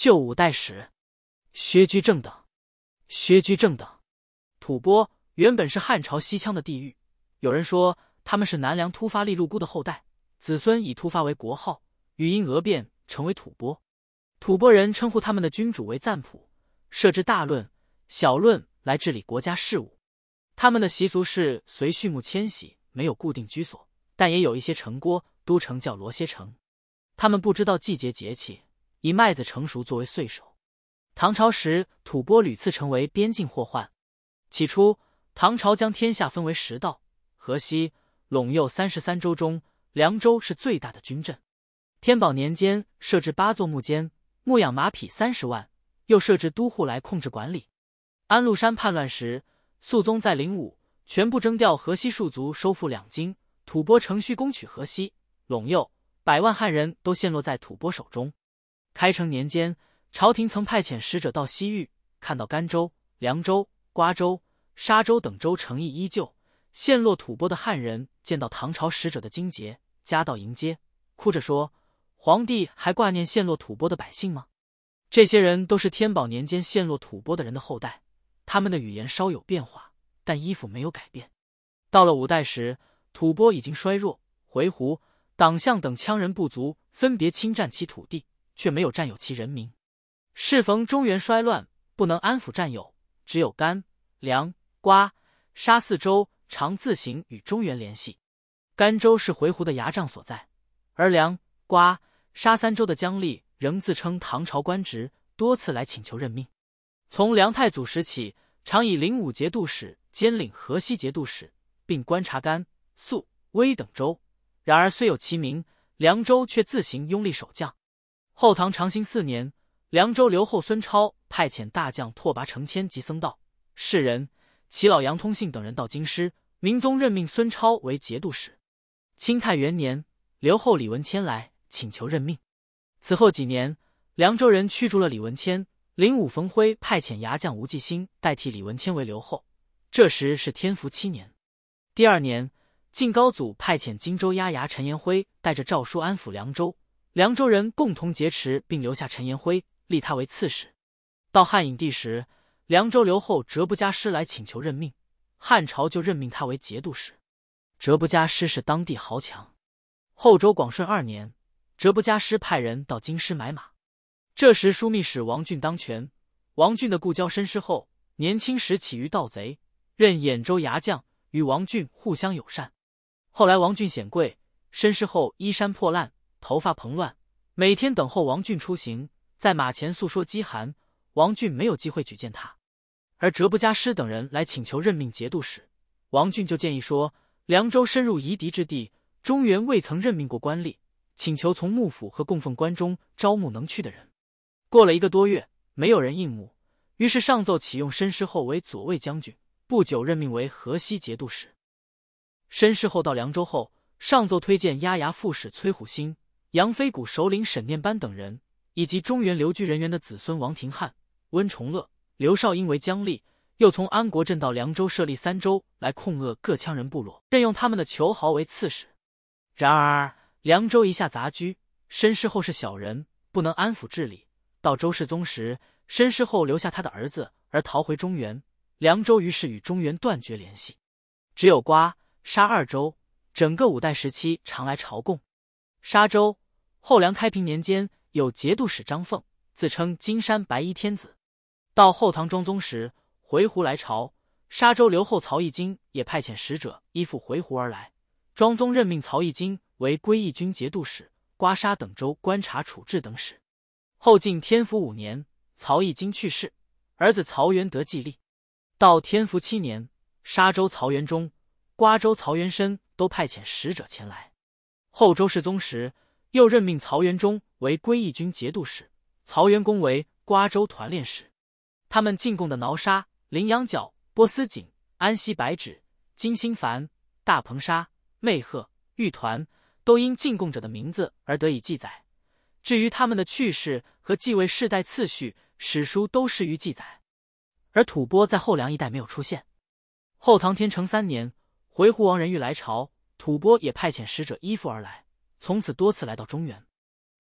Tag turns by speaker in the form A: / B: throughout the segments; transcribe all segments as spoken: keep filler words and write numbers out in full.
A: 旧五代史。薛居正等。薛居正等。吐蕃原本是汉朝西羌的地域，有人说他们是南梁突发利禄孤的后代，子孙以突发为国号，语因讹变成为吐蕃。吐蕃人称呼他们的君主为赞普，设置大论、小论来治理国家事务。他们的习俗是随畜牧迁徙，没有固定居所，但也有一些城郭，都城叫罗歇城。他们不知道季节节气，以麦子成熟作为岁首。唐朝时，吐蕃屡次成为边境祸患。起初，唐朝将天下分为十道，河西、陇右三十三州中，凉州是最大的军镇。天宝年间设置八座牧监，牧养马匹三十万，又设置都护来控制管理。安禄山叛乱时，肃宗在灵武全部征调河西戍族收复两京，吐蕃乘虚攻取河西、陇右，百万汉人都陷落在吐蕃手中。开成年间，朝廷曾派遣使者到西域，看到甘州、凉州、瓜州、沙州等州城邑依旧，陷落吐蕃的汉人见到唐朝使者的荆节，夹道迎接，哭着说：“皇帝还挂念陷落吐蕃的百姓吗？”这些人都是天宝年间陷落吐蕃的人的后代，他们的语言稍有变化，但衣服没有改变。到了五代时，吐蕃已经衰弱，回鹘、党项等羌人部族分别侵占其土地，却没有占有其人民。适逢中原衰乱，不能安抚占有，只有甘、凉、瓜、沙四州常自行与中原联系。甘州是回鹘的牙帐所在，而凉、瓜、沙三州的姜吏仍自称唐朝官职，多次来请求任命。从梁太祖时起，常以灵武节度使兼领河西节度使，并观察甘、肃、威等州。然而虽有其名，凉州却自行拥立守将。后唐长兴四年，凉州留后孙超派遣大将拓跋承谦及僧道、士人、齐老杨通信等人到京师，明宗任命孙超为节度使。清太元年，留后李文谦来请求任命。此后几年，凉州人驱逐了李文谦，灵武冯辉派遣牙将吴继兴代替李文谦为留后。这时是天福七年。第二年，晋高祖派遣荆州押牙陈延辉带着诏书安抚凉州，凉州人共同劫持并留下陈延辉，立他为刺史。到汉颖帝时，凉州留后哲不加师来请求任命，汉朝就任命他为节度使。哲不加师是当地豪强。后周广顺二年，哲不加师派人到京师买马。这时枢密使王俊当权，王俊的故交申师后年轻时起于盗贼，任兖州牙将，与王俊互相友善。后来王俊显贵，申师后衣衫破烂，头发蓬乱，每天等候王俊出行，在马前诉说饥寒，王俊没有机会举荐他。而哲不加师等人来请求任命节度使，王俊就建议说，凉州深入夷狄之地，中原未曾任命过官吏，请求从幕府和供奉官中招募能去的人。过了一个多月，没有人应募，于是上奏启用申师后为左卫将军，不久任命为河西节度使。申师后到凉州后，上奏推荐押牙副使崔虎兴、杨飞谷首领沈念班等人，以及中原留居人员的子孙王廷翰、温崇乐、刘少英为将吏，又从安国镇到凉州设立三州来控扼各羌人部落，任用他们的囚豪为刺史。然而凉州一下杂居，申师后是小人，不能安抚治理。到周世宗时，申师后留下他的儿子而逃回中原，凉州于是与中原断绝联系。只有瓜、沙二州整个五代时期常来朝贡。沙州后梁开平年间有节度使张凤，自称金山白衣天子。到后唐庄宗时，回鹘来朝，沙州留后曹义经也派遣使者依附回鹘而来。庄宗任命曹义经为归义军节度使、瓜沙等州观察处置等使。后晋天福五年，曹义经去世，儿子曹元德继立。到天福七年，沙州曹元忠、瓜州曹元深都派遣使者前来。后周世宗时，又任命曹元忠为归义军节度使，曹元公为瓜州团练使。他们进贡的挠沙、羚羊角、波斯锦、安息白芷、金星矾、大蓬沙、魅鹤、玉团，都因进贡者的名字而得以记载。至于他们的去世和继位世代次序，史书都适于记载。而吐蕃在后梁一带没有出现。后唐天成三年，回鹘王仁裕来朝，吐蕃也派遣使者依附而来，从此多次来到中原。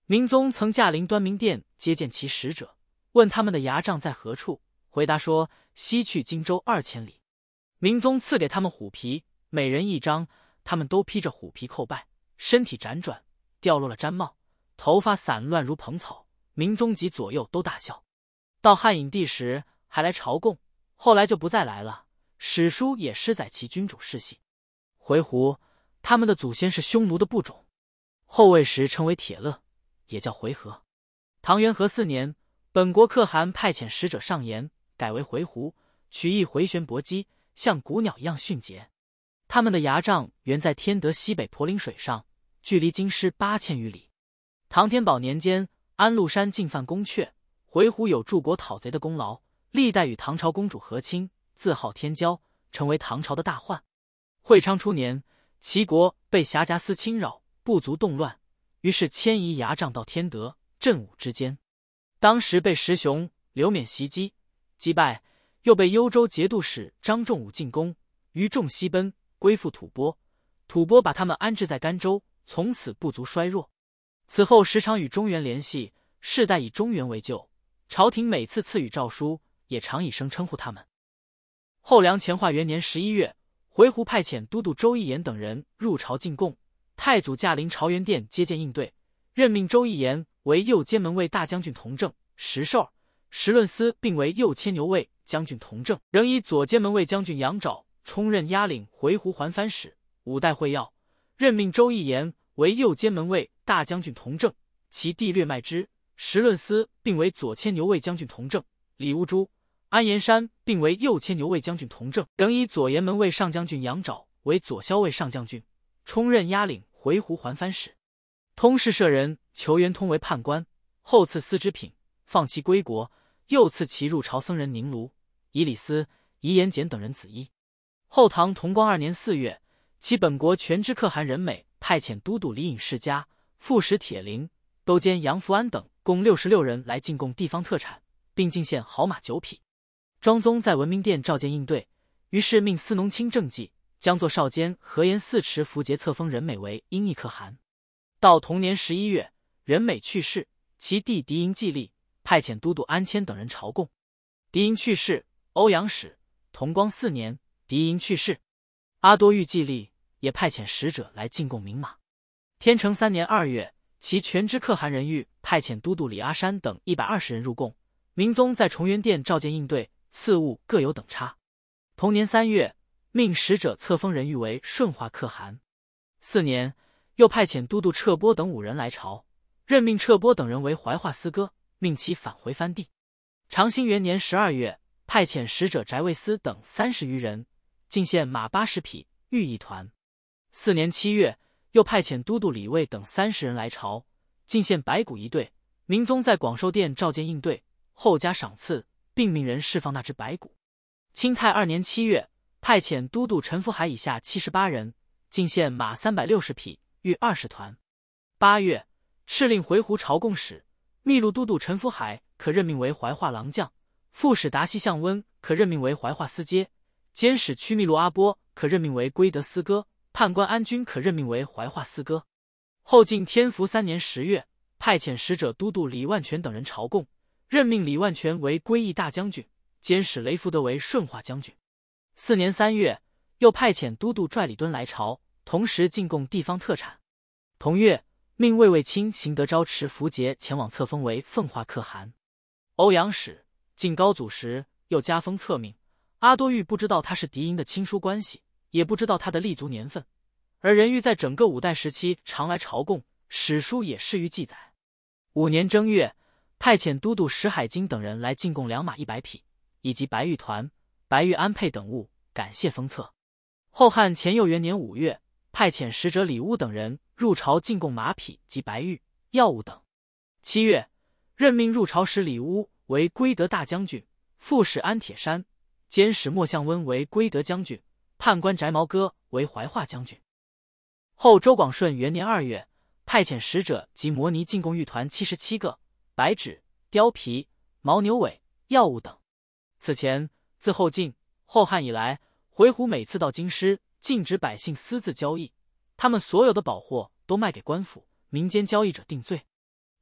A: 明宗曾驾临端明殿接见其使者，问他们的牙帐在何处，回答说西去荆州二千里。明宗赐给他们虎皮，每人一张，他们都披着虎皮叩拜，身体辗转，掉落了毡帽，头发散乱如蓬草。明宗及左右都大笑。到汉隐帝时还来朝贡，后来就不再来了。史书也失载其君主世系。回鹘，他们的祖先是匈奴的部种，后魏时称为铁勒，也叫回纥。唐元和四年，本国可汗派遣使者上言，改为回鹘，取意回旋搏击，像古鸟一样迅捷。他们的牙帐原在天德西北鄱陵水上，距离京师八千余里。唐天宝年间，安禄山进犯宫阙，回鹘有助国讨贼的功劳，历代与唐朝公主和亲，自号天骄，成为唐朝的大患。会昌初年，齐国被辖家司侵扰，部族动乱，于是迁移牙帐到天德、镇武之间。当时被石雄、刘勉袭击击败，又被幽州节度使张仲武进攻，余众西奔，归附吐蕃。吐蕃把他们安置在甘州，从此部族衰弱。此后时常与中原联系，世代以中原为旧。朝廷每次赐予诏书，也常以声称呼他们。后梁乾化元年十一月，回鹘派遣都督周义延等人入朝进贡，太祖驾临朝元殿接见应对，任命周义延为右监门卫大将军同正，石寿、石论司并为右牵牛卫将军同正，仍以左监门卫将军杨沼充任押领回鹘还藩使。五代会要，任命周义延为右监门卫大将军同正，其弟略迈之、石论司并为左牵牛卫将军同正，李乌珠、安延山并为右牵牛卫将军同正，仍以左沿门卫上将军杨沼为左骁卫上将军，充任押领回鹘还藩使。通事舍人裘元通为判官，后赐丝织品，放其归国，又赐其入朝僧人宁卢、以里斯、宜延简等人子衣。后唐同光二年四月，其本国全知可汗任美派遣都督李隐世家、副使铁林、都监杨福安等共六十六人来进贡地方特产，并进献好马九匹。庄宗在文明殿召见应对，于是命司农卿政绩，将作少监何延嗣持符节册封任美为英义可汗。到同年十一月，任美去世，其弟狄营继立，派遣都督安谦等人朝贡。狄营去世，欧阳使，同光四年，狄营去世，阿多玉继立，也派遣使者来进贡名马。天成三年二月，其全知可汗任玉派遣都督李阿山等一百二十人入贡，明宗在崇元殿召见应对，赐物各有等差。同年三月，命使者册封任玉为顺化可汗。四年，又派遣都督彻波等五人来朝，任命彻波等人为怀化司歌，命其返回藩地。长兴元年十二月，派遣使者翟卫司等三十余人，进献马八十匹、玉一团。四年七月，又派遣都督李卫等三十人来朝，进献白骨一对。明宗在广寿殿召见应对，后加赏赐，并命人释放那只白骨。清泰二年七月，派遣都督陈福海以下七十八人，进献马三百六十匹、玉二十团。八月，敕令回鹘朝贡使秘录都督陈福海可任命为怀化郎将，副使达西相温可任命为怀化司阶，监使区秘录阿波可任命为归德司歌，判官安君可任命为怀化司歌。后晋天福三年十月，派遣使者都督李万全等人朝贡，任命李万全为归义大将军，监使雷福德为顺化将军。四年三月，又派遣都督拽李敦来朝，同时进贡地方特产。同月，命卫卫卿邢德昭持符节前往册封为奉化可汗。欧阳使晋高祖时，又加封册命。阿多玉不知道他是狄营的亲疏关系，也不知道他的立足年份，而任玉在整个五代时期常来朝贡，史书也适于记载。五年正月，派遣都督石海金等人来进贡良马一百匹，以及白玉团、白玉安佩等物，感谢封册。后汉乾佑元年五月，派遣使者李乌等人入朝进贡马匹及白玉、药物等。七月，任命入朝使李乌为归德大将军，副使安铁山，监使莫相温为归德将军，判官翟毛哥为怀化将军。后周广顺元年二月，派遣使者及摩尼进贡玉团七十七个、白纸、貂皮、牦牛尾、药物等。此前，自后晋、后汉以来，回鹘每次到京师，禁止百姓私自交易，他们所有的宝货都卖给官府，民间交易者定罪。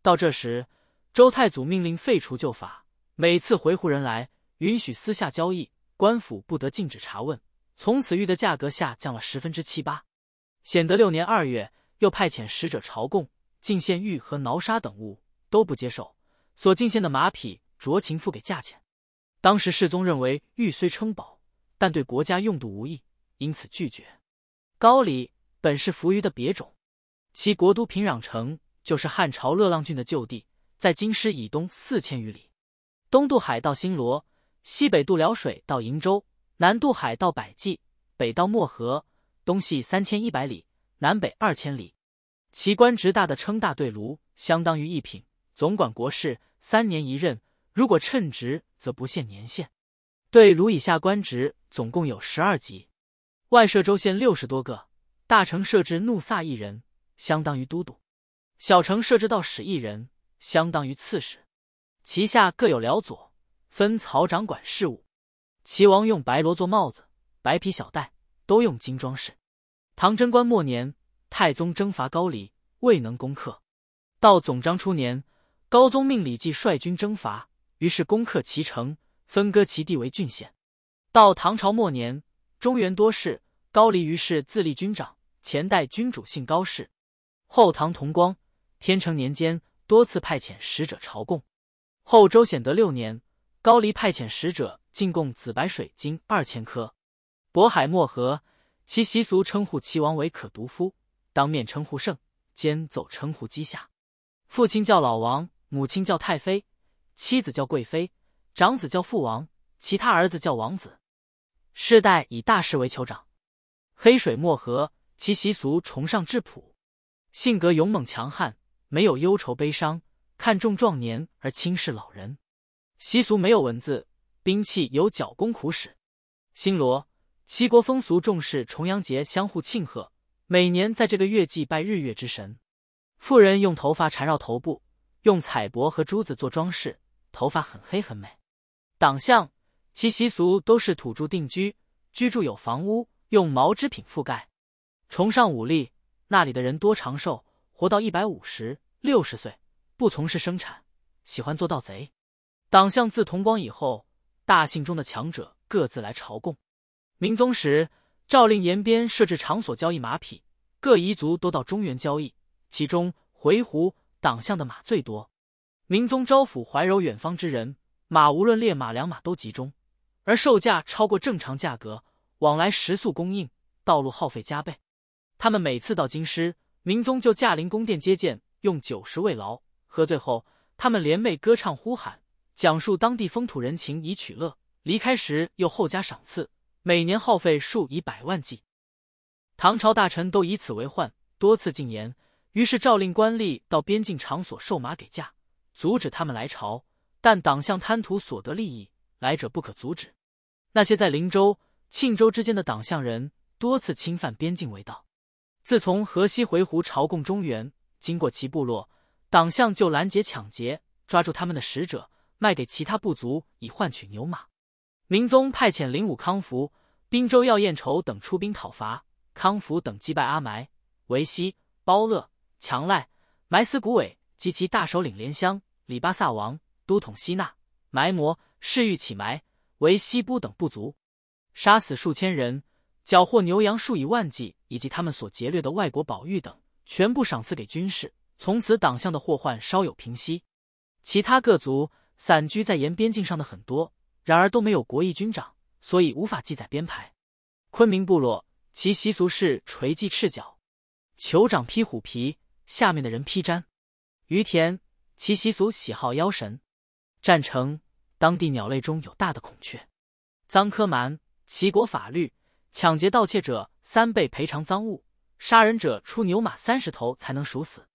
A: 到这时，周太祖命令废除旧法，每次回鹘人来，允许私下交易，官府不得禁止查问。从此玉的价格下降了十分之七八。显德六年二月，又派遣使者朝贡，进献玉和挠沙等物，都不接受。所进献的马匹，酌情付给价钱。当时世宗认为玉虽称宝，但对国家用度无益，因此拒绝。高丽本是扶余的别种，其国都平壤城就是汉朝乐浪郡的旧地，在京师以东四千余里，东渡海到新罗，西北渡辽水到瀛州，南渡海到百济，北到漠河，东西三千一百里，南北二千里。其官职大的称大对卢，相当于一品，总管国事，三年一任，如果称职则不限年限。对卢以下官职总共有十二级，外设州县六十多个，大城设置怒撒一人，相当于都督；小城设置道使一人，相当于刺史。其下各有辽佐，分曹掌管事务。齐王用白罗做帽子，白皮小带，都用金装饰。唐贞观末年，太宗征伐高丽，未能攻克。到总章初年，高宗命李继率军征伐，于是攻克其城，分割其地为郡县。到唐朝末年，中原多事，高丽于是自立军长，前代君主姓高氏。后唐同光、天成年间，多次派遣使者朝贡。后周显德六年，高丽派遣使者进贡紫白水晶二千颗。渤海漠河，其习俗称呼齐王为可独夫，当面称呼圣，兼奏称呼姬下。父亲叫老王，母亲叫太妃，妻子叫贵妃，长子叫父王，其他儿子叫王子。世代以大事为酋长。黑水漠河，其习俗崇尚质朴，性格勇猛强悍，没有忧愁悲伤，看重壮年而轻视老人。习俗没有文字，兵器有角弓苦使。新罗，齐国风俗重视重阳节相互庆贺，每年在这个月祭拜日月之神。妇人用头发缠绕头部，用彩帛和珠子做装饰，头发很黑很美。党项，其习俗都是土著定居，居住有房屋，用毛织品覆盖。崇尚武力，那里的人多长寿，活到一百五十、六十岁，不从事生产，喜欢做盗贼。党项自同光以后，大姓中的强者各自来朝贡。明宗时，诏令沿边设置场所交易马匹，各彝族都到中原交易，其中回鹘、党项的马最多。明宗招抚怀柔远方之人，马无论烈马良马都集中，而售价超过正常价格，往来食宿供应，道路耗费加倍。他们每次到京师，明宗就驾临宫殿接见，用酒食慰劳。喝醉后，他们联袂歌唱呼喊，讲述当地风土人情以取乐，离开时又厚加赏赐，每年耗费数以百万计。唐朝大臣都以此为患，多次进言，于是诏令官吏到边境场所售马给价，阻止他们来朝，但党项贪图所得利益，来者不可阻止。那些在灵州、庆州之间的党项人多次侵犯边境为盗。自从河西回鹘朝贡中原，经过其部落，党项就拦截抢劫，抓住他们的使者，卖给其他部族以换取牛马。明宗派遣灵武康福、滨州要彦筹等出兵讨伐，康福等击败阿埋、维西、包勒、强赖、埋斯古伟及其大首领莲香、里巴萨王、都统希纳、埋摩、侍御乞埋、维西布等部族，杀死数千人，缴获牛羊数以万计，以及他们所劫掠的外国宝玉等，全部赏赐给军士。从此党项的祸患稍有平息。其他各族散居在沿边境上的很多，然而都没有国义军长，所以无法记载编排。昆明部落，其习俗是垂髻赤脚，酋长披虎皮，下面的人披毡。于田，其习俗喜好妖神。占城，当地鸟类中有大的孔雀。赃科蛮，齐国法律，抢劫盗窃者三倍赔偿赃物，杀人者出牛马三十头才能赎死。